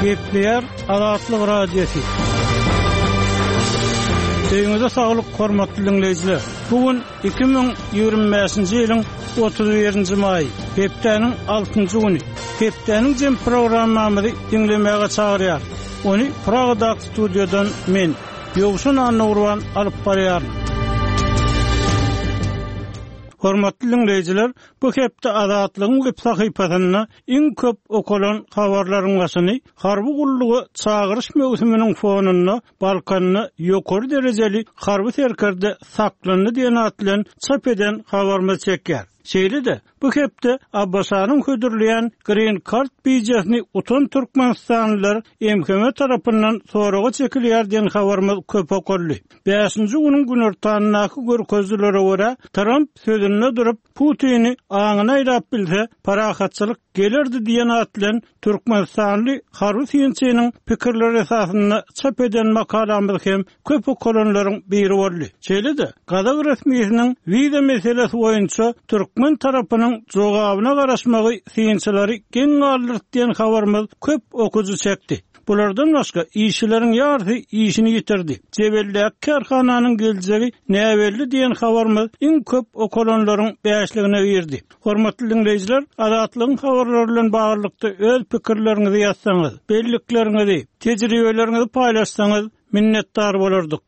Gepler Azatlyk radiosu. Deňizde saglyk hormatly dinleyijiler. Bugün 2025-nji ýylyň 31-nji maý, hepdeniň 6-njy güni. Hepdeniň jem programmamyzy dinlemäge çagyrýar. Onu Pragada studiodan men Ýogşun Anurwan alyp barýar. Hormatly dinleyijiler, bu hepde Azatlygyň web sahypasyna iň köp okulan habarlaryň başyny harby gullugy çagyryş mewsumynyň fonuna Balkanyny ýokary derejeli harby terkerde saklanyny diýen atlan çap eden habarmy çekýär. Şeýle-de bu hepde Abbasanyň hödürleýän Green Card bijasyny utan Türkmenistanlylar MHM tarapyndan soraga çekilýär diýen habarmy köp okurly. 5-nji güniň günortanynaky görkezlere görä Trump sözünde durup Putin'i aňyna aýrap bilse parahatçylyk gelerdi diýen atlan Türkmenistanly harby siyasatçynyň pikirleri esasynda çap eden makalamyz hem köp okulanlaryň biri boldy. Şeýle-de Gazak resmiýetiniň wiza meselesi boýunça Türkmen tarapynyň jogabyna garaşmagy siyasatçylary geň aldyrt diýen habarymyz köp okuju çekdi. Bulardan başga işçilerin yarısı işini yitirdi. Cebellek karhananyň geljegi näbelli diýen habarymyz iň köp okulanlaryň bäşligine berdi. Hormatly dinleyijiler, Azatlygyň habarlary bilen baglykda öz pikirleriňizi ýazsaňyz, belliklerinizi, tejribelerinizi paýlaşsaňyz minnetdar bolardyk.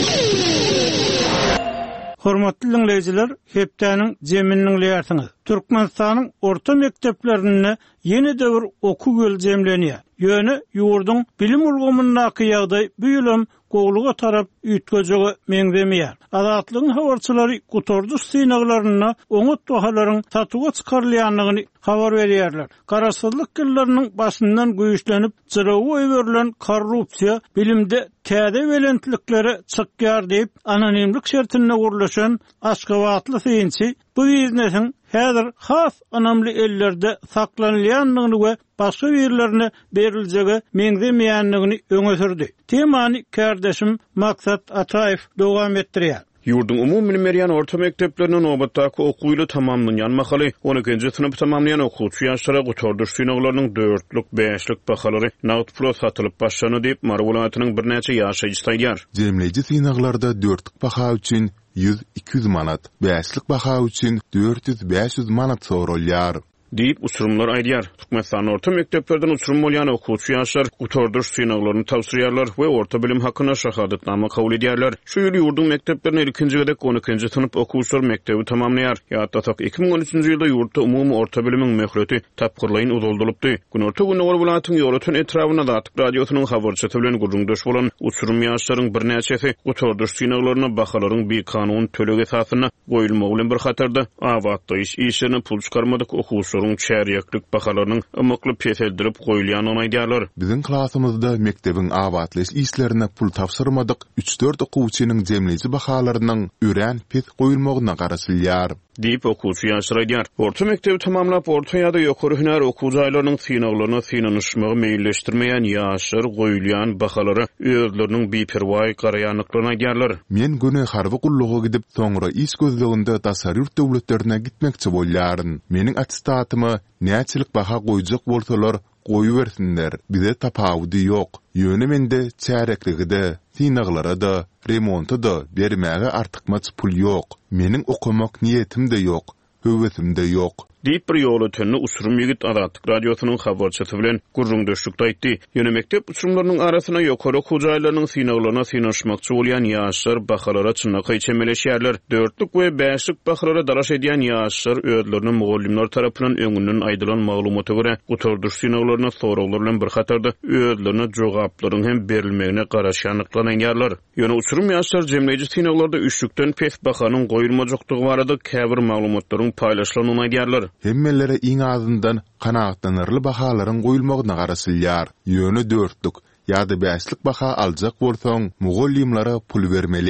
Hormatly dinleyijiler, hepdeniň jeminiň leýärsiňiz. Türkmenistanyň orta mekdeplerinde ýene de bir oku göl jemlenýär. Ýöne ýurdun bilim ulgamyndaky ýagdaý bu ýylym gowluga tarap üýtgejegi meňzemeýär. Azatlygyň habarçylary gutorduş synaglaryna oňat bahalaryň satyga çykarylýanlygyny habar berýärler. Garaşsyzlyk gyllarynyň başyndan güýçlenip jyrawy öwrülen korrupsiýa bilimde täze welentliklere çykýar diýip anonimlik şertine gurulşan Aşgabatly synçy bu biznesiň häzir has anamly ellerde saklanýanlygyny we başga ýerlerine beriljegi meňzemeýänligini öňe sürdi. Temany kardeşim Maksat Ataýew dowam etdirýär. Yurdun umumy merýän orta mektepleriniň nobatdaky okuwyly tamamlanýan mahaly 12-nji sınıf tamamlayan okuwçy ýaşlara gutorduş synaglarynyň 4-lik 5-lik bahalary nagd pula satylyp başlany diýip Mar welaýatynyň bir näçe ýaşaýjy saýdýar. Jemleýiji synaglarda 4-lik baha üçin 100-200 manat, 5-lik baha üçin 400-500 manat sorulýar. Deyip uçurumlar aýdýar. Türkmenistan orta mekdeplerden uçurum bolýan okuwçy ýaşlar gutorduş synaglaryny tawsirýarlar we orta bilim hakyna şahadatnama kabul edýärler. Şu ýyly ýurdun mekteplerine 2-nji we 12-nji sınıf okuwçylar mektebi tamamlaýar. Ýa-da 2013-nji ýylda ýurtda umumy orta bilimiň möhreti tapgyrlaýyn uzaldylypdy. Günorta güni welaýatyň ýöretmen etrawyna Azatlyk radiosynyň habarçysy bilen gurrundaş bolan uçurum ýaşlaryň bir näçesi gutorduş synaglaryna bahalaryň bir kanun tölegi esasyna goýulmagy bilen bir hatarda awatdaýyş işlerini pul çykarmadyk okuwçy çäriýeklik bahalarynyň ymykly peseldirip goýulýanyny aýdýarlar. Biziň klasymyzda mektebiň awatlaş işlerine pul tapşyrmadyk. 3-4 okuwçynyň jemleýiji bahalarynyň ürän pes goýulmagyna garaşylýar. Deyip okuwçy ýaşlar aýdýar. Orta mektebi tamamlap orta ýa-da ýokary hünär okuwçylarynyň synaglaryna synanyşmagy meýilleşdirmeýän ýaşlar goýulýan bahalary özleriniň beperwaý garaýanlyklaryna aýdýarlar. Men güni harby gulluga gidip soňra iş gözleginde tasarruf döwletlerine gitmekçi bolýaryn. Meniň attestatymy näçilik baha goýjak bolsalar goýubersinler. Bize tapawdy ýok. Ýöne mende çärekligide, synaglara da, remonta da bermäge artykmaç pul ýok. Meniň okumak niýetim de ýok, höwesim de ýok. Deyip bir ýoly tönne uçurum ýigit Azatlyk radiosynyň habarçysy bilen gurrundaşlykda aýtdy. Ýöne mektep uçurumlarynyň arasyna ýokary okuwçylarynyň synaglaryna synanyşmakçy bolýan ýaşlar bahalara çynaky çemeleşýärler. 4-lik we 5-lik bahalara daraş edýän ýaşlar özlerini mugallimler tarapyndan öňünden aýdylan maglumata görä gutorduş synaglaryna soraglar bilen bir hatarda özlerini jogaplaryň hem berilmegine garaşanlyklaryny. Ýöne uçurum ýaşlar jemleýiji synaglarda 3-lükden pes bahanyň goýulmajakdygy barada käbir maglumatlaryň paýlaşylanyny aýdýarlar. Hemmellere iň azyndan kanagatlanarly bahalaryň goýulmagyna garaşylýar. Ýöne 4-lik ýa-da 5-lik baha aljak bolsaň, mugallimlere pul bermeli.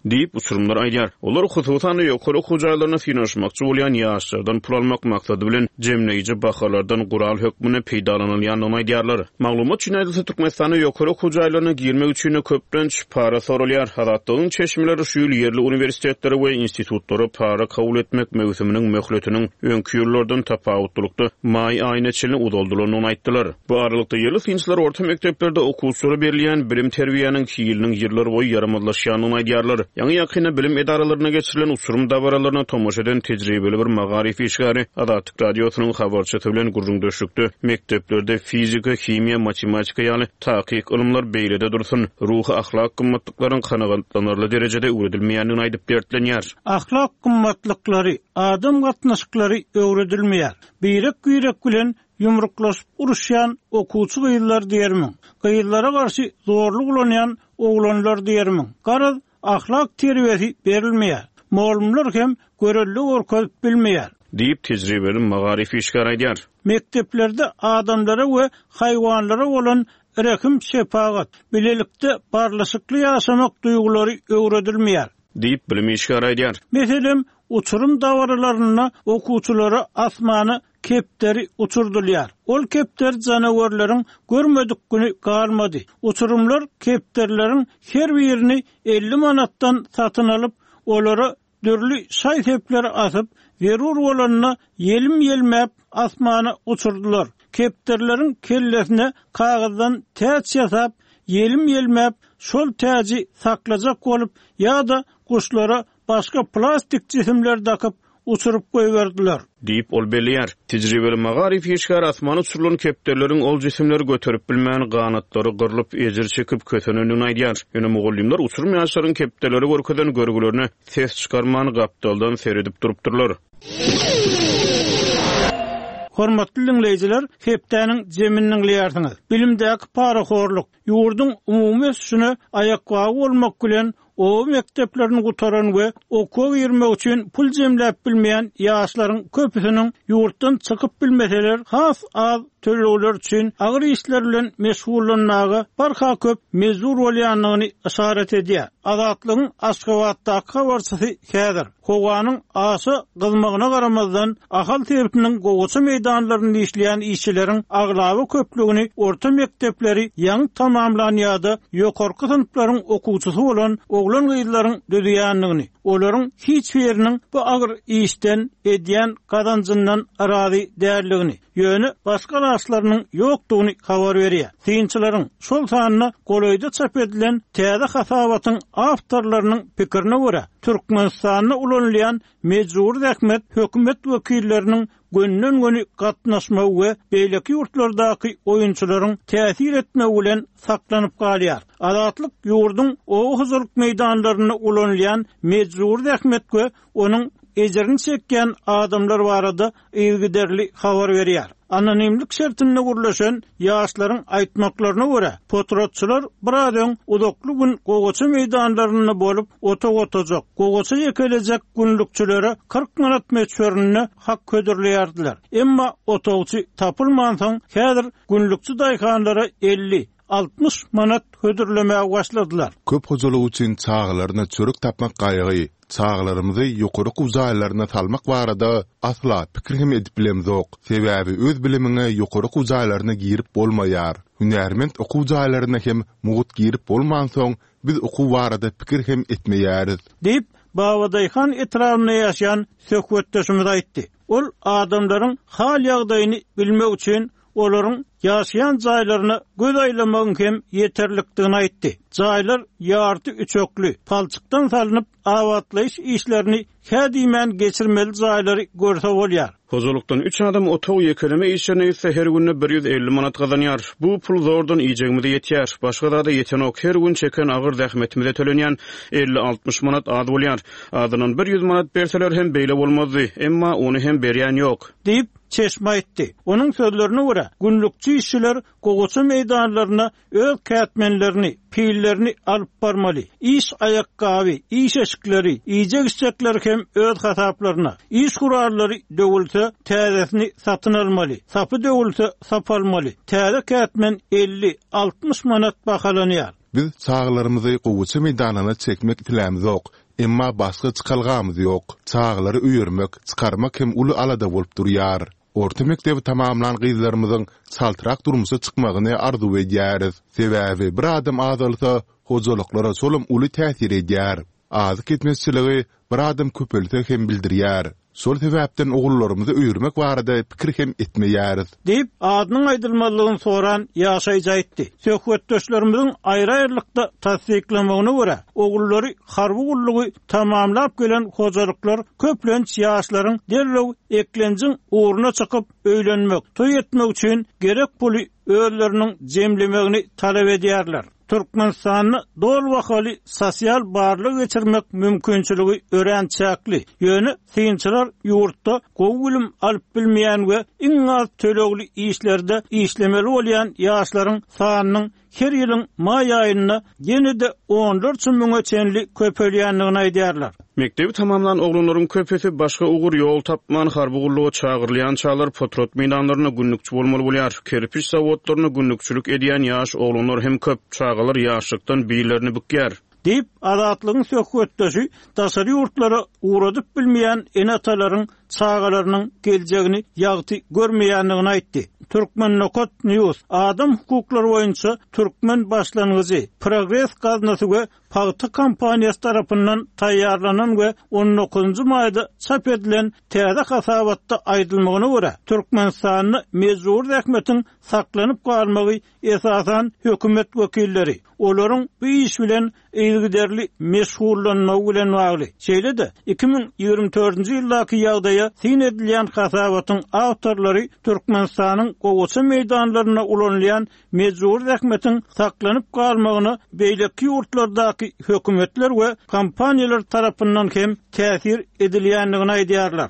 diýip uçurumlar aýdýar. Olar hususan ýokary okuwjalarına finansmakçy bolýan ýaşlardan pul almak maksady bilen jemleýici bahalardan gural hökmüne peýdalanylýanyny aýdýarlar. Maglumat üçin aýdylsa Türkmenistanyň ýokary okuwjalarına girmek üçin köprenç para sorulýar. Hadatlygyň çeşmeleri şu ýyl ýerli universitetleri we institutlary para kabul etmek mewsüminiň möhletiniň öňki ýyllardan tapawutlykda may aýyna çelin udaldylaryny aýtdylar. Bu aralykda ýerli finçler orta mekteplerde okuwçylara berilýän bilim terbiýanyň ýylynyň ýyllar boýy yaramazlaşýanyny aýdýarlar. Ýa-ni ýakyna bilim edaralaryna geçirilen uçurum dabaralaryna tomoş eden tejribeli bir magarifi işgary Adatyk radiosynyň habarçysy bilen gurrundaşykdy. Mekteplerde fizika, himiýa, matematika ýaly takyk ilmler beýlede dursun, ruhy ahlak gymmatlyklaryň kanagatlanarly derejede öwredilmeýänini aýdyp berdiler. Ahlak gymmatlyklary, adam gatnaşyklary öwredilmeýär. Birek bilen yumruklaşyp uruşýan okuwçy gyýylar diýermiň. Gyýylara garşy zorluk ulanýan oglanlar diýermiň. Garaz ahlak terbiýesi berilmeýär. Molumlar hem görelli orkalyp bilmeýär. Diýip tejribeli magarifi işgary aýdýar. Mekteplerde adamlara we haýwanlara bolan rekim şepagat, bilelikde barlaşykly ýaşamak duýgulary öwredilmeýär. Diýip bilim işgary aýdýar. Meselem, uçurum dawarlaryna okuwçylara asmany kepderi uçurdylýar. Ol kepder janawarlaryň görmedik güni galmady. Uçurumlar kepderleriň her birini 50 manatdan satyn alyp, olara dürli şaý tepleri asyp, werur bolanyna yelim-yelmäp asmana uçurdular. Kepderleriň kellesine kagazdan täç ýasap, yelim-yelmäp şol täji saklajak bolup ýa-da kuşlara başga plastik cisimler dakyp uçurup goýberdiler. Diýip ol belýär. Tejribeli magarif ýeşgär asmany uçurulan kepderleriň ol cisimleri götürüp bilmän ganatlary gyrlyp ejir çekip kötenini aýdýar. Ýöne mugullimler uçurum ýaşlaryň kepderleri görkeden görgülerini ses çykarmany gapdaldan seredip durupdyrlar. Hormatly dinleyijiler, hepdäniň jeminiň ýartyňyz. Bilimdäki paraxorluk, ýurdun umumy ösüşine aýakbagy bolmak bilen o mekteplerini gutaran we okuw ýermek üçin pul jemläp bilmeýän ýaşlaryň köpüsiniň ýurtdan çykyp bilmeseler, has az töleler üçin agyr işler bilen meşgullanmagy barha köp mezur bolýanyny işaret edýär. Azatlygyň Aşgabatdaky habarçysy Häzir Howanyň asy gylmagyna garamazdan ahal tebitiniň gowaça meýdanlaryny işleýän işçileriň aglawy köpligini orta mektepleri ýaňy tamamlanýardy, ýokarky synplaryň okuwçysy bolan oglan gyýylaryň dödýänligini, olaryň hiç biriniň bu agyr işden edýän gazanjyndan arazy däldigini, ýöne başga raşlarynyň ýokdugyny habar berýär. Synçylaryň şol sanyna golaýda çap edilen täze hasabatyň awtorlarynyň pikirine görä, Türkmenistanyň ulanýan mejbur häkmet hökümet wekilleriniň gönnen-göni gatnaşma we beýleki ýurtlardaky oýunçylaryň täsir etme bilen saklanyp galýar. Azatlyk ýurdun o huzurluk meýdanlaryna ulanýan mejbur häkmet we onuň ejerini çekýän adamlar barada ýygyderli habar berýär. Anonimlik şertine gurlaşan ýaşlaryň aýtmaklaryna görä, potratçylar birazdan udakly gün gowaça meýdanlaryna bolup otogotacak, gowaça ýekelejek günlükçülere 40 manat meçberini hak ködürleýärdiler. Emma otogçy tapylmansaň häzir günlükçü daýkanlara 50-60 manat ködürlemäge başladylar. Köp hojalyk üçin çağlaryna çörek tapmak gaýgy, çağlarymyzy ýokary uzaýlaryna salmak barada asla pikirhim edip bilemzok. Sebäbi öz bilimine ýokary uzaýlaryna girip bolmaýar. Hünärment okuw uzaýlaryna hem mugut girip bolmansoň biz okuw barada pikirhim etmeýäris. Diýip Babadaýhan etrawyna ýaşaýan söhbetdeşimiz aýtdy. Ol adamlaryň hal ýagdaýyny bilmek üçin olaryň ýaşaýan jaýlaryny göz aýlamagyň hem ýeterlikdigini aýtdy. Jaýlar ýarty üçökli, palçykdan salynıp awatlaýyş işlerini hädimen geçirmeli jaýlary görse bolýar. Hozurlukdan 3 adam otow ýekeleme işlerine ise her günü 150 manat gazanýar. Bu pul zordan ýejegimde ýetýär. Başga da ýeten ok her gün çeken agyr zähmetimize tölenýän 50-60 manat az bolýar. Adynyň 100 manat berseler hem beýle bolmazdy, emma ony hem berýän ýok. Diýip çeşme aýtdy. Onuň sözlerine görä, günlükçü işçiler gowaça meýdanlaryna öz kätmenlerini, pillerini alyp barmaly. İş aýakgaby, iş eşikleri, ýejek istekler hem öz hasaplaryna, iş kurallary döwülse täzesini satyn almaly. Sapy döwülse sap almaly. Täze kätmen 50-60 manat bahalanýar. Biz çağlarymyzy gowuçy meýdanyna çekmek itilämiz ok. Emma başga çykalgamyz ýok. Çağlary öýürmek, çykarmak hem uly alada bolup durýar. Orta mektebi tamamlan gyzlarymyzyň saltyrak durmuşa çykmagyny arzu edýäris. Sebäbi bir adam azalsa hojalyklara solum uly täsir edýär. Azy ketmezçiligi bir adam köpelse hem bildirýär. Sol sebäpden ogullarymyzy öýürmek barada pikir hem etmeýäris. Diýip adynyň aýdylmalygyny soran ýaşaýjy aýtdy. Söhbetdeşlerimiziň aýry-aýrylykda tasdiklamagyna görä, ogullary harby gullugy tamamlap gelen hojalyklar köplenç ýaşlaryň derlew eklenjiň uğruna çykyp öýlenmek, toý etmek üçin gerek puly özleriniň jemlemegini talap edýärler. Türkmenistanyny dol wakaly sosial barlyk geçirmek mümkinçiligi örençäkli. Ýöne synçylar ýurtda gowulum alyp bilmeýän we iň az tölegli işlerde işlemeli bolýan ýaşlaryň sanynyň her ýylyň may aýyna ýene-de 14 miňe çenli köpelýänligini aýdýarlar. Mektebi tamamlan oglunlaryň köpesi başga ugur ýol tapman harby gullugy çağırlayan çağlar potrot meýdanlaryna günnükçi bolmaly bolýar. Kerpiç zawodlaryna günnükçilik edýän ýaş oglunlar hem köp çağalar ýaşlykdan biýlerini bükýär. Diýip azatlygyň söhbetdeşi daşary ýurtlara uğradyp bilmeýän enatalaryň çağalarynyň geljegini ýagty görmeýänligini aýtdy. Türkmen Nokot News adam hukuklary boýunça Türkmen başlangyjy Progress gaznasy we Pagty kompaniýasy tarapyndan taýýarlanan we 19-njy maýda çap edilen täze hasabatda aýdylmagyna görä Türkmenistanyny mezur häkmetiň saklanyp galmagy esasan hökümet wekilleri olaryň bu iş bilen ilgiderli meşgullanmagy bilen bagly. Şeýle-de 2024-nji ýyldaky ýagdaýa sin edilen hasabatyň awtorlary Türkmenistanyň gowuçy meýdanlaryna ulanýan mezur häkmetiň saklanyp galmagyny beýleki ýurtlardaky hökümetler we kompaniýalar tarapyndan hem täsir edilýänligini aýdýarlar.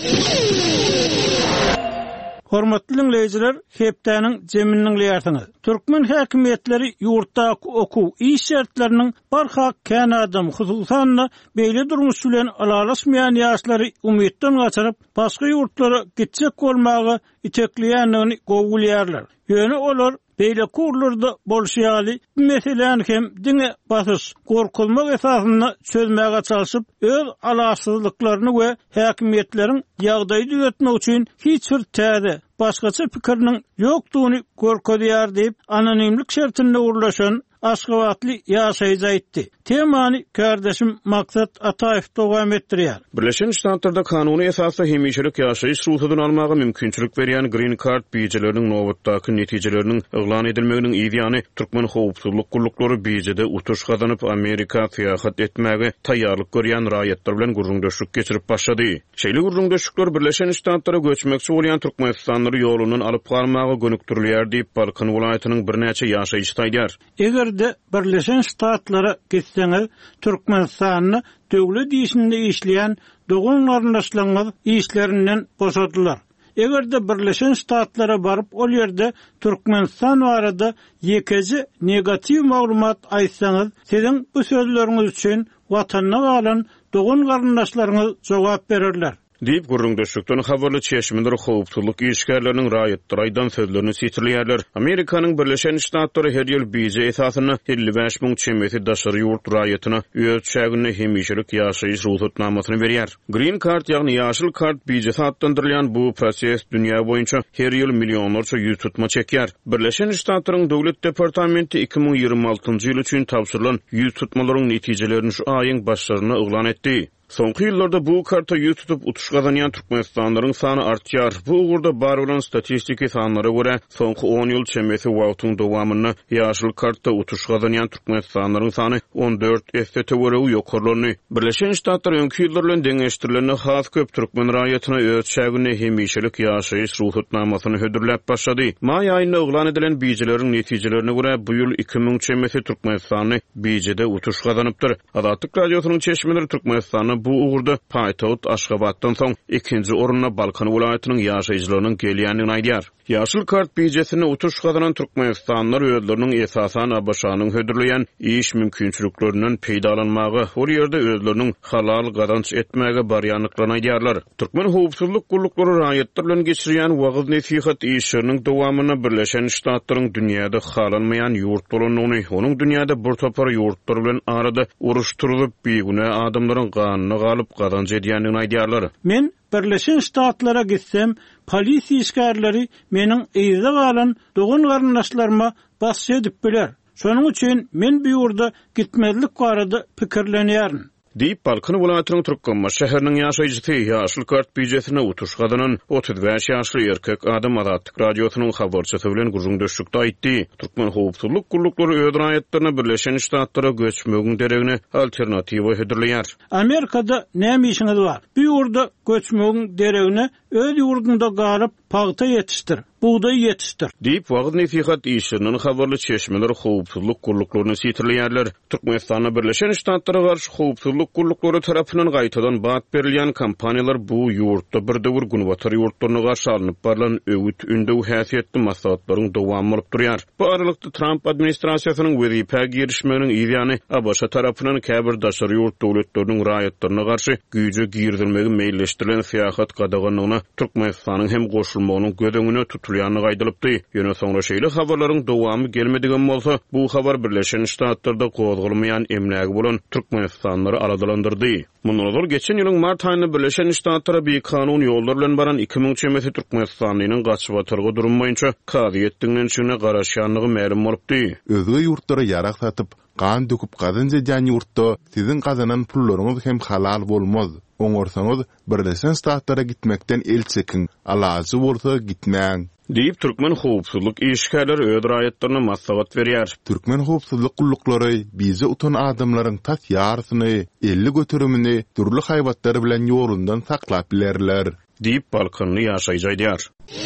Hormatly dinleyijiler, hepdäniň jeminiň ýertini. Türkmen häkimetleri ýurtdaky okuw iş şertleriniň barhak kän adam hususan beýle durmuş bilen alalaşmaýan ýaşlary umytdan gaçyryp başga ýurtlara gitjek bolmagy iteklýänligini gowulýarlar. Ýöne olar beýle kurlarda bolşýaly meselen hem diňe basys gorkulmak esasyna çözmäge çalyşyp öz alasyzlyklaryny we häkimetleriň ýagdaýy düzeltmek üçin hiç bir täze başgaça pikiriniň ýokdugyny görkezýär diýip anonimlik şertinde urlaşan Aşgabatly ýaşaýjy aýtdy. Temany kardeşim Maksat Ataýew dowam etdirýär. Birleşen Ştatlarda kanuny esasda hemişelik ýaşaýyş ruhudyny almagy mümkinçilik berýän Green Card bijeleriniň nowatdaky netijeleriniň eglan edilmeginiň ideýany türkmen howpsuzlyk gullukları bijede utuş gazanyp Amerika syýahat etmäge taýýarlyk görýän raýatlar bilen gurrundaşlyk geçirip başlady. Şeýle gurrundaşlyklar Birleşen Ştatlara göçmekçi bolýan türkmenistanlary ýolundan alyp galmagy gönükdirilýär diýip Balkan welaýatynyň birnäçe ýaşaýyşy taýdýar. Egerde Birleşen Ştatlara gitseňiz Türkmenistanyny döwlet işinde işleyen dogun garyndaşlaryň işlerinden boşadylar. Egerde Birleşen Ştatlara baryp ol ýerde Türkmenistan barada ýekeji negativ maglumat aýtsaňyz, siziň bu sözleriňiz üçin watanyna galan dogun garyndaşlaryňyz jogap bererler. Diýip gurrundaşlykdan habarly çeşmender howpsuzlyk işgärleriniň raýatlarydan sözlerini sitirleýärler. Amerikanyň Birleşen Ştatlary her ýyl bize esasyny 55 000 çemeti daşary ýurt raýatyna öýet şägini hemişelik ýaşaýyş ruhsatnamasyny berýär. Green Card ýagny ýaşyl kart bize satdandyrylýan bu proses dünýä boýunça her ýyl milliónlarça ýüz tutma çekýär. Birleşen Ştatlaryň döwlet departamenti 2026-njy ýyl üçin tapşyrylan ýüz tutmalaryň netijelerini şu aýyň başlaryna eglan etdi. Soňky ýyllarda bu karta ýüz tutup utuş gazanýan türkmenistanlaryň sany artýar. Bu ugurda bar bolan statistiki sanlara görä soňky 10 ýyl çemeti wagtyň dowamyna ýaşyl karta utuş gazanýan türkmenistanlaryň sany 14 esete görä ýokarlany. Birleşen Ştatlar öňki ýyllar bilen deňeşdirilene has köp türkmen raýatyna öýet şägini hemişelik ýaşaýyş ruhsatnamasyny hödürläp başlady. May aýynda eglan edilen bijeleriň netijelerini görä bu ýyl 2000 çemeti türkmenistany bijede utuş gazanypdyr. Azatlyk radiosynyň çeşmeleri Türkmenistanyny bu uğurda Paýtagat Aşgabatdan soň ikinji orunna Balkan welaýatynyň ýaşaýjylarynyň gelýänini aýdýar. Ýaşyl kart bijetine utuş gazanan Türkmenistanlar özleriniň esasan abaşanyň hödürleýän iş mümkinçiliklerinden peýdalanmagy, ol ýerde özleriniň halal gazanç etmäge barýanlyklaryny aýdýarlar. Türkmen howpsuzlyk gullukları raýatlar bilen geçirýän wagyz nesihat işleriniň dowamyna Birleşen Ştatlaryň dünýäde halanmaýan ýurt bolanyny, onuň dünýäde bir topar ýurtlar bilen arada uruşturylyp beýgune adamlaryň ganyny galyp gazanç edýänini aýdýarlar. Men Birleşen Ştatlara gitsem, polis işgärleri meniň eýze galan dogun garyndaşlaryma basy edip biler. Şonuň üçin men bu ýurda gitmezlik barada pikirlenýärin. Diýip Balkan welaýatynyň Türkmenma şäheriniň ýaşaýjysy ýaşyl kart bijetine utuş gazanan 35 ýaşly erkek adam Azatlyk radiosynyň habarçysy bilen gurrundaşykda aýtdy. Türkmen howpsuzlyk gullukları öz raýatlaryna Birleşen Ştatlara göçmegiň deregine alternatiwa hödürleýär. Amerikada näme işiňiz bar? Bu ýurda göçmegiň deregine öz ýurdunda galyp paýta ýetişdir. Buğday yetiştir. Diýip wagyz nesihat işleriniň habarly çeşmeler howpsuzlyk gulluklarını sitirleýärler. Türkmenistan'a Birleşen Ştatlara garşy howpsuzlyk gullukları tarapyndan gaýtadan bat berilýän kampaniýalar bu ýurtda birdegur günwatar ýurtlaryna garşy alınıp barlan öwüt ündew häsiýetli maslahatlaryň dowamy bolup durýar. Bu aralykda Trump administrasiýasynyň wezipä girişmeginiň ýa-ni Abaşa tarapyndan käbir daşary ýurt dowletleriniň raýatlaryna garşy güýje girdilmegi meýilleşdirilen syýasat gadaganyna Türkmenistanyň hem goşulmagynyň gödeňine tutulýany gaýdylypdy. Ýöne soňra şeýle habarlaryň dowamy gelmedigen bolsa, bu habar Birleşen Ştatlarda gozgulmaýan emlägi bolan Türkmenistanlary aladalandyrdy. Mundan geçen ýylyň mart aýynda Birleşen Ştatlara bir kanun ýollar bilen baran 2000 Türkmenistanyň gaçyp atargy durum boýunça kaziýetdiňden şuna garaşanlygy ma'lum bolupdy. Özge ýurtlara ýarak satyp, gan döküp gazanç edýän ýurtda siziň gazanan pullaryňyz hem halal bolmaz. Oňorsaňyz Birleşen Ştatlara gitmekden el çekin, alazy bolsa gitmäň. Diýip Türkmen howpsuzlyk işgärleri öz raýatlaryna maslahat berýär. Türkmen howpsuzlyk gulluklary bize utan adamlaryň tas ýarysyny, 50 götürümini türli haýwatlar bilen ýolundan saklap bilerler. Diýip Balkanly ýaşaýjylar.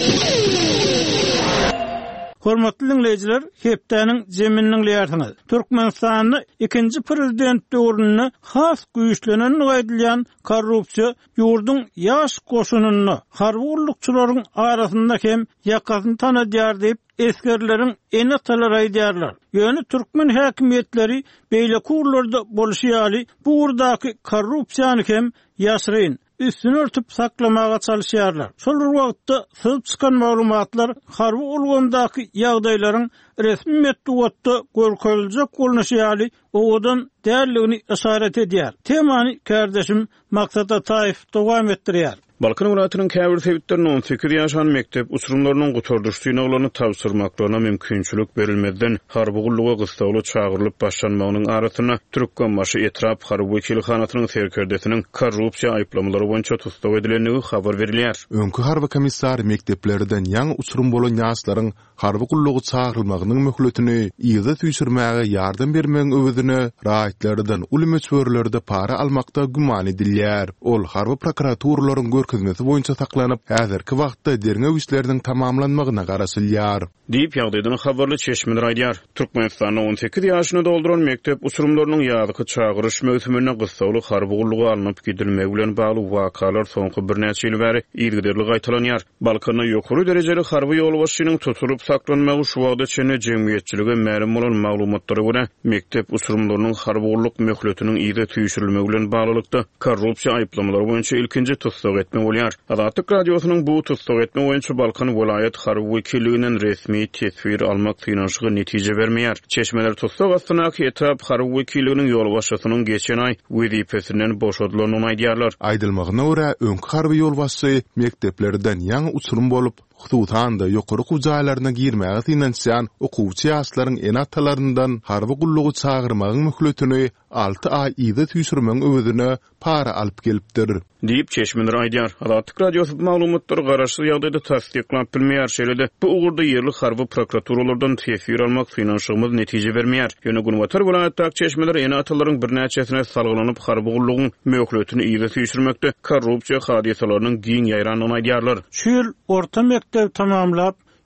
Hormatly dinleyijiler, hepdäniň jeminiň ýartyňy. Türkmenistanyň ikinji prezident döwrüne has güýçlenen gaýdylýan korrupsiýa ýurdun ýaş goşunyny harby gullukçylaryň arasynda hem ýakasyny tanadýar diýip eskerleriň ene talary aýdýarlar. Ýöne türkmen häkimetleri beýle kurlarda boluşýaly bu urdaky korrupsiýany hem ýaşyryn üstünü örtüp saklamaga çalışýarlar. Şol wagtda sızıp çykan maglumatlar harby ulgamdaky ýagdaýlaryň resmi metduatda görkeljek bolnaşýaly owadan därligini işaret edýär. Temany kardeşim Maksat Ataýew dowam etdirýär. Balkan welaýatynyň käbir sebitleriniň 18 ýaşan mektep uçurumlarynyň gutorduş synaklaryny tapşyrmaklaryna mümkinçilik berilmeden harby gulluga gysgaly çagyrylyp başlanmagynyň arasyna Türkmenmaşy etrap harby wekilhanatynyň serkerdesiniň korrupsiýa aýplamlary boýunça tutsak edilenligi habar berilýär. Öňkü harby komissar mekteplerden ýaňy uçurum bolan ýaşlaryň harby gullugy çagyrylmagynyň möhletini ýyza tüýsürmäge ýardam bermegiň öwüdüne raýatlardan ulumetswörlerde para almakda güman edilýär. Ol harby prokuraturaryň görkezmesi boýunça saklanyp, häzirki wagtda derňe işleriniň tamamlanmagyna garaşylýar. Diýip ýagdaýdan habarly çeşmeler aýdýar. Türkmenistanyň 18 ýaşyny dolduran mektep uçurumlarynyň ýazyky çagyryş möhümine gysgaly harby gullugy alınıp gidilmegi bilen bagly wakalar soňky bir näçe ýyl bäri ýergiderli gaýtalanýar. Balkanda ýokary derejeli harby ýolbaşçynyň tutulyp saklanmagy şu wagtda çene jemgyýetçilige ma'lum bolan maglumatlary görä mektep uçurumlarynyň harby gulluk möhletiniň ýyda tüýşürilmegi bilen baglykda korrupsiýa aýplamlary boýunça ilkinji tutsak etme bolýar. Azatlyk radiosynyň bu tutsak etme boýunça Balkan welaýat harby wekilliginiň resmi tesbir almak finansygy netije bermeýär. Çeşmeler tutsak astynaky etrap harby wekilliginiň ýolbaşçysynyň geçen aý wezipesinden boşadylanyny aýdýarlar. Aýdylmagyna görä öňkü harby ýolbaşçy mekteplerden ýaňy uçurum bolup Hututan-da ýokary kujaýlaryna girmäge synanýan okuwçy ýaşlaryň enatalaryndan harby gullugy çagyrmagyň möhletini 6 ay ýyda tüýsürmegiň öwüdüne para alyp gelipdir. Diýip çeşmeler aýdýar. Azatlyk radiosu maglumatlary garaşly ýagdaýda tasdiklap bilmeýär şeýle bu ugurda ýerli harby prokuraturalarydan tesbir almak finansyymyz netije bermeýär. Ýöne Günwatar welaýatdaky çeşmeler enatalaryň bir näçesine salgylanyp harby gullugyň möhletini ýyda tüýsürmekde korrupsiýa hadisalarynyň giň ýaýranyny aýdýarlar. Şu ýyl orta mektep tamamlap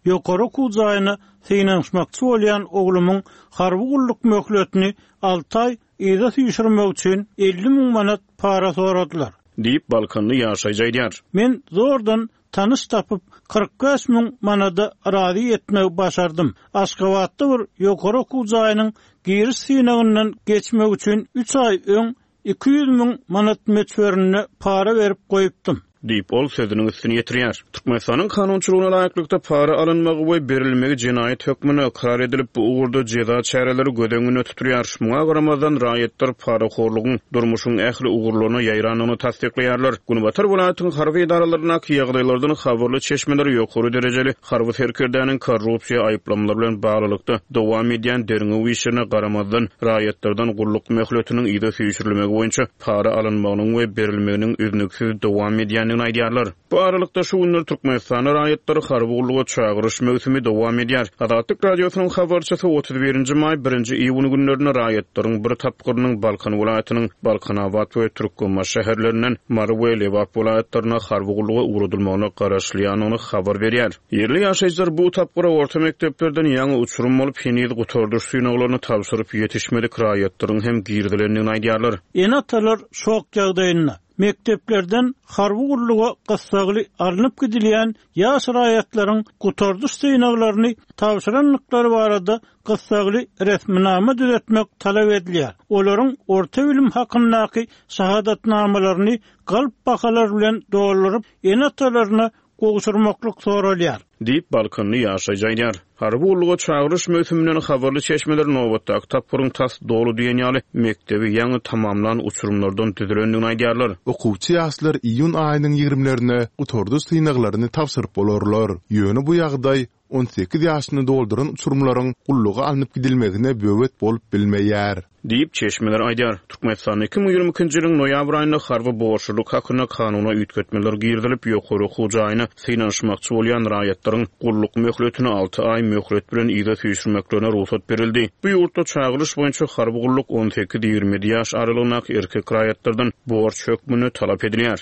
ýokary kuzaýyny synaşmakçy bolýan oglumyň harby gulluk möhletini 6 ay ýa-da süýşürmek üçin 50 000 manat para soradylar. Diýip Balkanly ýaşaýjy aýdýar. Men zordan tanış tapıp 45 000 manada razy etmek başardym. Aşgabatda bir ýokary kuzaýynyň giri synagyndan geçmek üçin 3 ay öň 200 000 manat meçberini para berip goýupdym. Diýip ol sözüniň üstüne ýetirýär. Türkmenistanyň kanunçylygyna laýyklykda para alynmagy we berilmegi jinayet hökmüne ikrar edilip bu ugurda jeza çäreleri gödeňine tuturýar. Muňa garamazdan raýatlar paraxorlygyň durmuşyň ähli ugurlaryna ýaýranyny tasdikleýärler. Gunubatar welaýatynyň harby idaralaryna ýagdaýlardan habarly çeşmeleri ýokary derejeli harby serkerdäniň korrupsiýa aýyplanmalary bilen baglykda dowam edýän derňi işine garamazdan raýatlardan gulluk möhletiniň ýa-da süýşürilmegi boýunça para alynmagynyň we berilmeginiň üznüksiz dowam edýän aýdýarlar. Bu aralykda şu günler Türkmenistanyň raýatlary harby gulluga çağırış möhsümi dowam edýär. Azatlyk radiosynyň habarçysy 31 may 1 iýun günlerinde raýatlaryň bir tapgyrynyň Balkan welaýatynyň Balkanabad we Türkmenistan şäherlerinden Marwe Lewap welaýatlaryna harby gulluga ugrudylmagyna garaşlýanyny habar berýär. Ýerli ýaşaýjylar bu tapgyra orta mekdeplerden ýaňy uçurum bolup heniýet gutorduş synaglaryny tapşyryp ýetişmedik raýatlaryň hem girdilerini aýdýarlar. Enatalar şok ýagdaýyna mekteplerden harby gulluga gassagly alınıp gidilýän ýaş raýatlaryň gutorduş synaglaryny tapşyranlyklary barada gassagly resminama düzetmek talap edilýär. Olaryň orta bilim hakyndaky şahadatnamalaryny galp bahalar bilen dolaryp enatalaryna gowşurmaklyk soralýar. Diýip Balkanly ýaşaýjy aýdýar. Harby gulluga çağırış möhsüminden habarly çeşmeler nowatda tapgyryň tas dolu diýenýäli mektebi ýaňy tamamlan uçurumlardan düzülendigini aýdýarlar. Okuwçy ýaşlar iýun aýynyň 20-lerine gutorduş synaklaryny tapşyryp bolarlar. Ýöne bu ýagdaý 18 ýaşyny dolduran uçurumlaryň gulluga alınıp gidilmegine böwet bolup bilmeýär. Diýip çeşmeler aýdýar. Türkmenistan 2022-nji ýylyň noýabr aýynda harby boşluk hakyna kanuny üýtgetmeler girdilip ýokary hujaýyny synaşmakçy bolýan raýatlaryň gulluk möhletini 6 ay möhlet bilen ýa-da süýşürmeklerine ruhsat berildi. Bu ýurtda çağırış boýunça harby gulluk 18-20 ýaş aralygyna erkek raýatlardan borç hökmüni talap edilýär.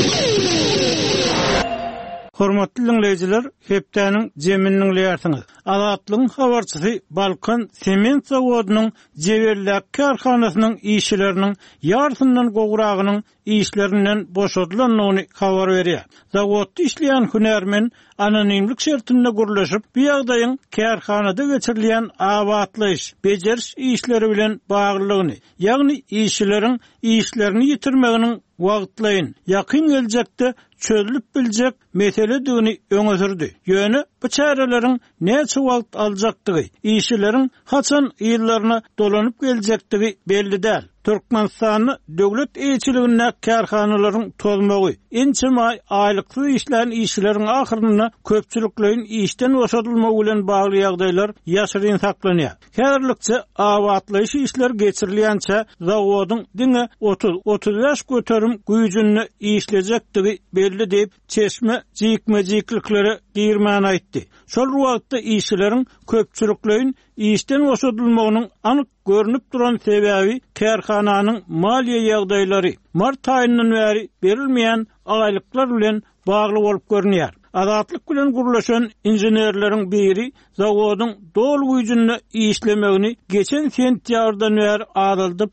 Hormatly dinleyijiler, hepdäniň jeminiň leýärsiňiz. Azatlygyň habarçysy Balkan sement zawodynyň Jewerlak karhanasynyň işçileriniň ýartyndan gowragynyň işlerinden boşadylanlygyny habar berýär. Zawodda işleýän hünärmen anonimlik şertinde gurlaşyp, bu ýagdaýyň karhanada geçirilýän awatlyş, beceriş işleri bilen baglylygyny, ýagny işçileriň işlerini ýitirmeginiň wagtlaýyn, ýakyn geljekde çözülüp biljek meseledigini öňe sürdi. Ýöne bu çäreleriň näçe wagt aljakdygy, işçileriň haçan ýyllaryna dolanyp geljekdigi belli däl. Türkmenistanyň döwlet eýçiligine karhanalaryň tolmagy, ençemay aýlykly işlären işçileriň ahyrynda köpçüliklerin işden boşadylmagy bilen bagly ýagdaýlar ýaşyryn saklanýar. Häzirlikçe awatlyş işler geçirilýänçe zawodyň diňe 30 ýaş göterim güýjüni işlejekdigi belli diýip çeşme jikmejiklikleri girmän aýtdy. Şol wagtda işçileriň köpçüliklerin işden boşadylmagynyň anyk görünüp duran sebäbi karhananyň maliýe ýagdaýlary mart aýyndan bäri berilmeýän aýlyklar bilen bagly bolup görünýär. Azatlyk bilen gurlaşan inženerleriň biri zawodyň dol güýjüni işlemegini geçen sentýabrdan bäri adaldyp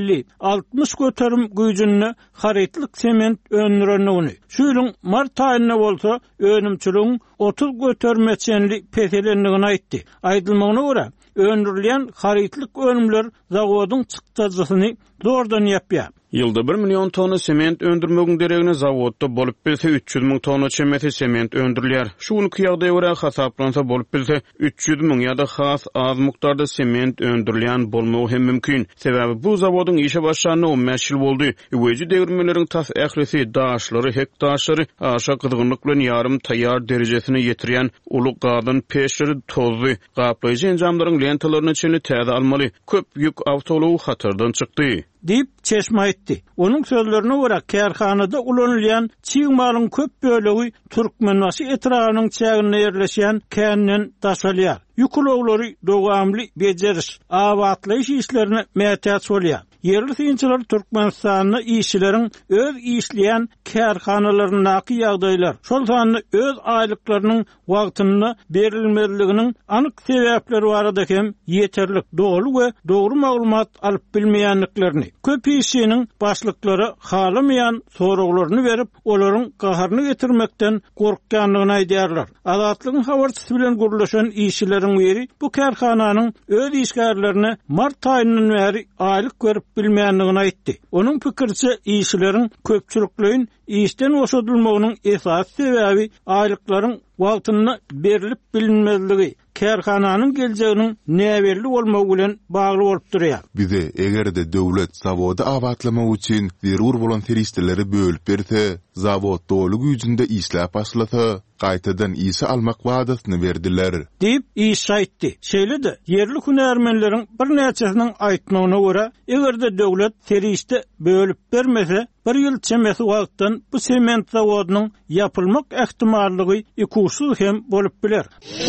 50-60 göterim güýjüni haritlik sement öndürenligini. Şu ýylyň mart aýynda bolsa önümçiligiň 30 götermeçenli peselenligini aýtdy. Aýdylmagyna görä öndürilen haritlik önümler zawodyň çykdasyny zordan ýapýar. Ýylda 1 million tonna sement öndürmegiň deregine zawodda bolup bilse 300 000 tonna çemeti sement öndürilýär. Şu günki ýagdaýa görä hasaplansa bolup bilse 300 000 ýa-da has az mukdarda sement öndürilýän bolmagy hem mümkin. Sebäbi bu zawodyň işe başlanyna 15 ýyl boldy. Öweji degirmeleriň tas ählisi, daşlary, hektaşlary aşa gyzgynlyk bilen ýarym taýýar derejesine ýetirýän uluk gadyn peşleri tozly, gaplaýjy enjamlaryň lentalaryny çeni täze almaly. Köp ýük awtology hatardan çykdy. Diýip çeşme aýtdy. Onuň sözlerine görä karhanada ulanylýan çyýmalyň köp bölegi Türkmenbaşy etragynyň çägine ýerleşýän känden daşalýar. Ýüklöwleri dowamly beceriş, awatlyş işlerine mätäç bolýar. yerli synçylar Türkmenistanyna işçilerin öz işleyen kärhanalaryndaki ýagdaýlar, şol sanly öz aýlyklarynyň wagtyny berilmezliginiň anyk sebäpleri barada hem yeterlik dolu we dogry maglumat alyp bilmeýänliklerini, köp işçiniň başlyklary halamaýan soraglaryny berip, olaryň gaharyny getirmekden gorkýanlygyny aýdýarlar. Azatlygyň habarçysy bilen gurulşan işçileriň biri bu kärhananyň öz işgärlerini mart aýyndan beri aýlyk berip bilmeýänligini aýtdy. Onuň pikirçe işçileriň köpçülikliň işten boşadylmagynyň esas sebäbi aýlyklaryň wagtyny berilip bilinmezligi, kärhananyň geljeginiň näberli bolmagy bilen bagly bolup durýar. Bize egerde döwlet zawody abatlamak üçin zerur bolan teristleri bölüp berse, zawod dolu güýjünde işläp başlasa, gaýtadan ýysa almak wadasyny berdiler. Diýip İsa aýtdy. Şeýle-de yerli hünärmenleriň bir näçesiniň aýtmagyna görä, egerde döwlet teriste bölüp bermese, bir ýyl çemesi wagtdan bu sement zawodynyň ýapylmak ähtimallygy ikursuz hem bolup biler.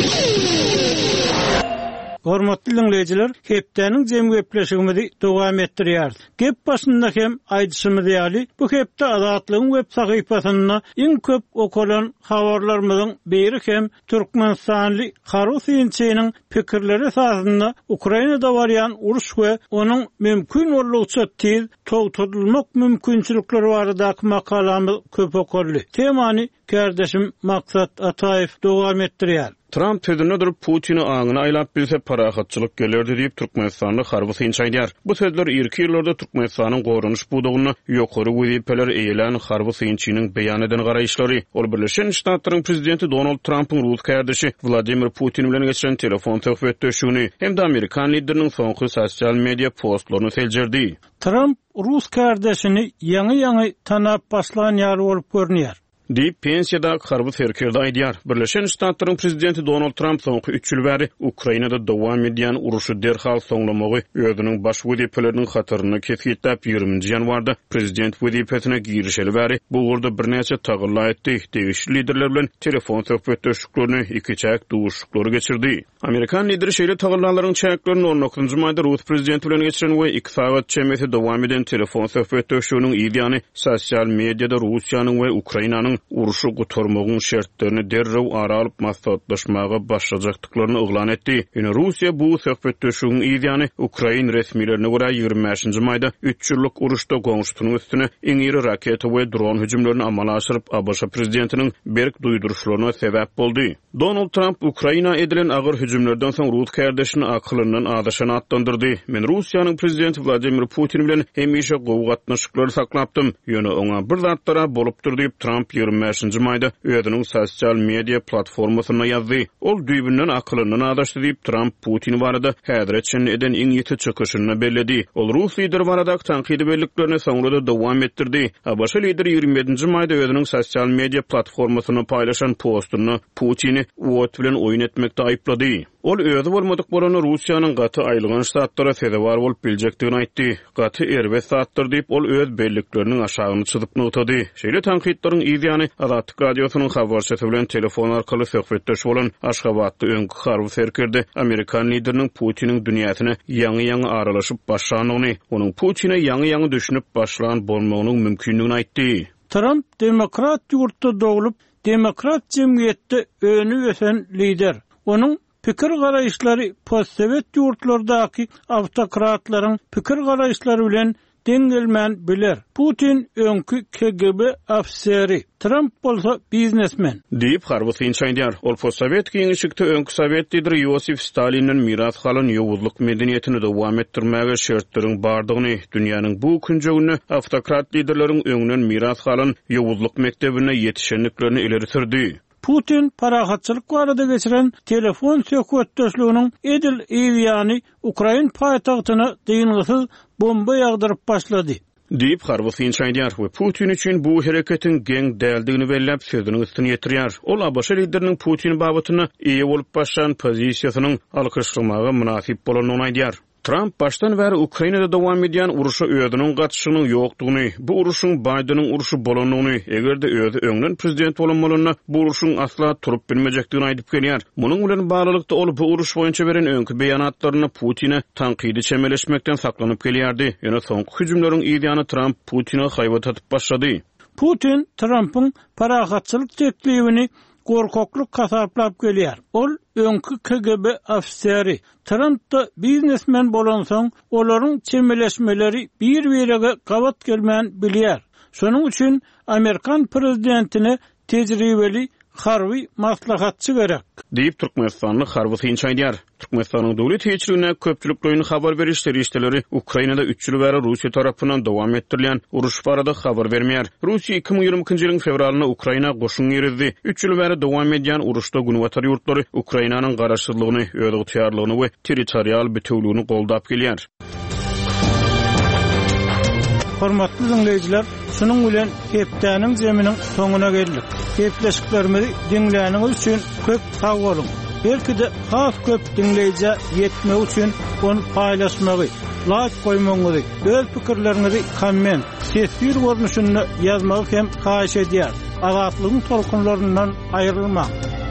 Hormatly dinleyijiler, hepdeniň jemgypleşigimizi dowam etdirýär. Gep başynda hem aýdyşymyz ýaly, bu hepde Azatlygyň web sahypasyna iň köp okulan habarlarymyzyň biri hem Türkmenistanly Harun Synçynyň pikirleri esasında Ukrainada barýan uruş we onuň mümkin bolýança tez togtadylmak mümkinçilikleri baradaky makalamyz köp okurly. Temany kardeşim Maksat Ataev dowam etdirýär. Trump tezine durup Putin'i aňyna aýlap bilse parahatçylyk gelerdi diýip Türkmenistanly Harun Synçy aýdýar. Bu sözler irki ýyllarda Türkmenistanyň gorunuş budagyny ýokary wezipeler eýelen Harun Synçynyň beýan eden garaýşlary. Ol Birleşen Ştatlaryň prezidenti Donald Trump'yň Rus kardeşi Vladimir Putin bilen geçiren telefon söhbetdeşigini hem de Amerikan lideriniň soňky sosial media postlaryny seljerdi. Trump Rus kardeşini ýaňy tanap başlayan ýaly bolup görünýär. Diýip pensiýada harby ferkerde aýdýar. Birleşen Ştatlaryň prezidenti Donald Trump soňky 3 ýyl bäri Ukrainada dowam edýän uruşy derhal soňlamagy özüniň baş wezipeleriniň hatyryny kesgitlep 20 ýanwarda prezident wezipesine girişeli bäri bu urda birnäçe tagyrlar etdi. Degişli liderler bilen telefon söhbetdeşiklerini iki çäk duşuklary geçirdi. Amerikan lideri şeýle tagyrlaryň çäklerini 19-njy maýda Rus prezidenti bilen geçiren we 2 saat çemesi dowam eden telefon söhbetdeşiginiň ýa-ni sosial mediada Russiýanyň we Ukrainanyň uruşu gutormagyň şertlerini derrew ara alyp maslahatlaşmaga başlajakdyklaryny oglan etdi. Ýöne Russiýa bu söhbetdeşigiň ýa-ni Ukraina resmiýetlerine görä 25-nji maýda 3 ýyllyk uruşda goňşutynyň üstüne iň iri raketa we dron hüjümlerini amala aşyryp ABŞ prezidentiniň berk duýduruşlaryna sebäp boldy. Donald Trump Ukraina edilen agyr hüjümlerden soň Rus kardeşini akylyndan adaşana atlandyrdy. Men Russiýanyň prezidenti Vladimir Putin bilen hemişe gowy gatnaşyklary saklapdym. Ýöne oňa bir zatlara bolup durdy diýip Trump 25-nji maýda özüniň sosial media platformasyna ýazdy. Ol düýbünden akylyndan adaşdy diýip Trump Putin barada häzirçe eden iň ýeti çykyşyny bellädi. Ol Rus lideri barada tanqidi belliklerini soňra dowam etdirdi. ABC lideri 27-nji maýda özüniň sosial media platformasyna paýlaşan postuny Putin'i wot bilen oýun etmekde aýplady. Ol özü bolmadyk bolany Russiýanyň gaty aýlygan ştatlara sebäp bolup biljekdigini aýtdy. Gaty erbet satdyr diýip ol öz belliklerini aşagyny çyzyp notady. Şeýle tanqidlaryň ýa-ni Azatlyk radiosynyň habarçysy bilen telefon arkaly söhbetdeş bolan Aşgabatly öňkü harby ferkerde Amerikan lideriniň Putiniň dünýäsine ýaňy aralaşyp başlanyny, onuň Putin'e ýaňy düşünüp başlan bolmagynyň mümkinligini aýtdy. Trump demokrat ýurtda dogulup, demokrat jemgyýetde öňü ösen lider. Onuň pikir garaýşlary postsovet ýurtlardaky awtokratlaryň pikir garaýşlary bilen dengelmän biler. Putin öňkü KGB afiseri, Trump bolsa biznesmen. Diýip Harun Synçy aýdýar. Ol postsovet giňişikde öňkü Sowet lideri Yosif Stalinin miras galan ýowuzlyk medeniýetini dowam etdirmäge şertleriň bardygyny, dünýäniň bu künjegini awtokrat liderleriň öňünden miras galan ýowuzlyk mektebine ýetişenliklerini ileri sürdi. Putin parahatçylyk barada geçiren telefon söhbetdeşliginiň edil ýa-ni Ukraina paýtagtyna diňgysyz bomba ýagdyryp başlady. Diýip Harun Synçy aýdýar we Putin üçin bu hereketiň geň däldigini belläp sözüniň üstüne ýetirýär. Ol ABC lideriniň Putin babatyna eýe bolup başlayan pozisiýasynyň alkyşlamagy münasip bolanyny aýdýar. Trump baştan bäri Ukrainada dowam edýän uruşa özüniň gatşygynyň ýokdugyny, bu uruşyň Bidenyň uruşy bolanyny, egerde özü öňden prezident bolanmalyna bu uruşyň asla turup bilmejekdigini aýdyp gelýär. Munyň bilen baglykda ol bu uruş boýunça beren öňkü beýanatlaryny Putin'e tanqidi çemeleşmekden saklanyp gelýärdi. Ýöne soňky hüjümleriň ýa-da Trump Putin'e haýbat atyp başlady. Putin Trump'ın paragatçylyk teklibini gorkokluk kasaplap gelýär. Ol öňkü KGB ofiseri. Trump da biznesmen bolan soň olaryň çemeleşmeleri bir-birege gabat gelmän bilýär. Şonuň üçin Amerikan prezidentine tejribeli harby maslahatçy gerek. Diýip Türkmenistanly Harby Hinç aýdýar. Türkmenistanyň dowlet heçligine köpçüliklerini habar berişleri işleri Ukrainada 3 ýyl bäri Russiýa tarapyndan dowam etdirilýän uruş barada habar bermeýär. Russiýa 2022-nji ýylyň fevralyna Ukraina goşun ýeridi. 3 ýyl bäri dowam edýän uruşda günwatar ýurtlary Ukrainanyň garaşdyrlygyny, öýde tutýarlygyny we territorial bütünlügini goldap gelýär. Hormatly dinleyijiler, şunun bilen hepdäniň zeminiň soňuna geldik. Hepleşiklerimizi dinläniňiz üçin köp sag bolun. Belki de has köp dinleyici yetmek üçin onu paýlaşmagy, like goýmagy, öz pikirlerinizi komment, tesir görnüşünde ýazmagy hem haýyş edýär. Azatlygyň tolkunlaryndan aýrylmak.